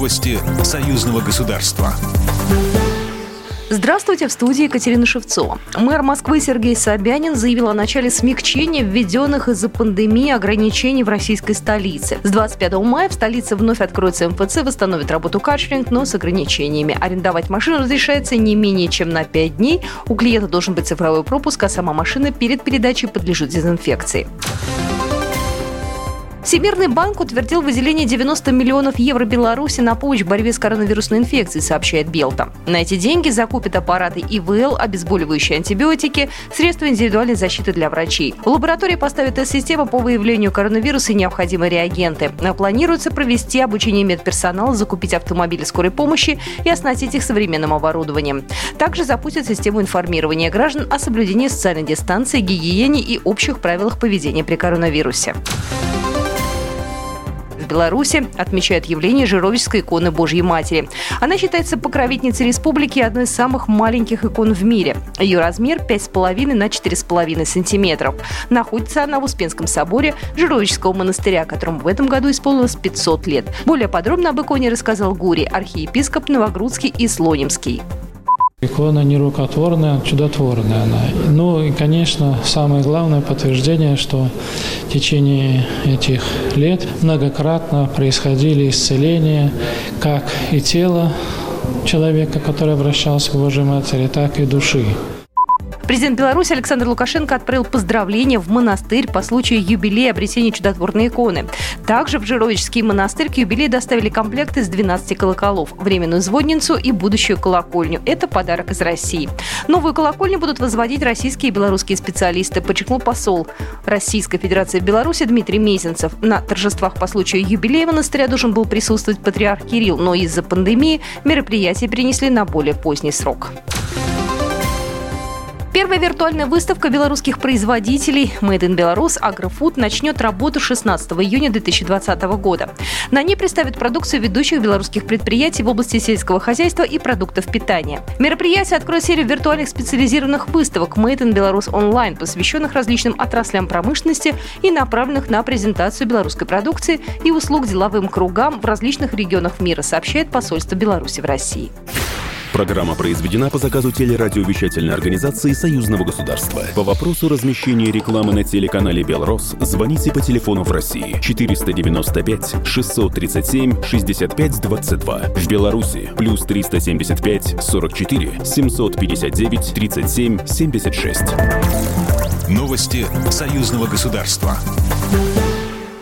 Новости союзного государства. Здравствуйте, в студии Екатерина Шевцова. Мэр Москвы Сергей Собянин заявил о начале смягчения введенных из-за пандемии ограничений в российской столице. С 25 мая в столице вновь откроется МФЦ, восстановит работу каршеринг, но с ограничениями. Арендовать машину разрешается не менее чем на 5 дней. У клиента должен быть цифровой пропуск, а сама машина перед передачей подлежит дезинфекции. Всемирный банк утвердил выделение 90 миллионов евро Беларуси на помощь в борьбе с коронавирусной инфекцией, сообщает Белта. На эти деньги закупят аппараты ИВЛ, обезболивающие антибиотики, средства индивидуальной защиты для врачей. В лаборатории поставят тест-систему по выявлению коронавируса и необходимые реагенты. Планируется провести обучение медперсонала, закупить автомобили скорой помощи и оснастить их современным оборудованием. Также запустят систему информирования граждан о соблюдении социальной дистанции, гигиене и общих правилах поведения при коронавирусе. В Беларуси отмечают явление Жировической иконы Божьей Матери. Она считается покровительницей республики и одной из самых маленьких икон в мире. Ее размер 5,5 на 4,5 сантиметров. Находится она в Успенском соборе Жировического монастыря, которому в этом году исполнилось 500 лет. Более подробно об иконе рассказал Гурий, архиепископ Новогрудский и Слонимский. Икона не рукотворная, чудотворная она. Ну и, конечно, самое главное подтверждение, что в течение этих лет многократно происходили исцеления как и тела человека, который обращался к Божьей Матери, так и души. Президент Беларуси Александр Лукашенко отправил поздравления в монастырь по случаю юбилея обретения чудотворной иконы. Также в Жировический монастырь к юбилею доставили комплект из 12 колоколов, временную звонницу и будущую колокольню. Это подарок из России. Новую колокольню будут возводить российские и белорусские специалисты, подчеркнул посол Российской Федерации в Беларуси Дмитрий Мезенцев. На торжествах по случаю юбилея монастыря должен был присутствовать патриарх Кирилл, но из-за пандемии мероприятие перенесли на более поздний срок. Первая виртуальная выставка белорусских производителей Made in Belarus Агрофуд начнет работу 16 июня 2020 года. На ней представят продукцию ведущих белорусских предприятий в области сельского хозяйства и продуктов питания. Мероприятие откроет серию виртуальных специализированных выставок Made in Belarus Online, посвященных различным отраслям промышленности и направленных на презентацию белорусской продукции и услуг деловым кругам в различных регионах мира, сообщает посольство Беларуси в России. Программа произведена по заказу телерадиовещательной организации Союзного государства. По вопросу размещения рекламы на телеканале «Белрос» звоните по телефону в России 495 637 65 22. В Беларуси плюс 375 44 759 37 76. Новости союзного государства.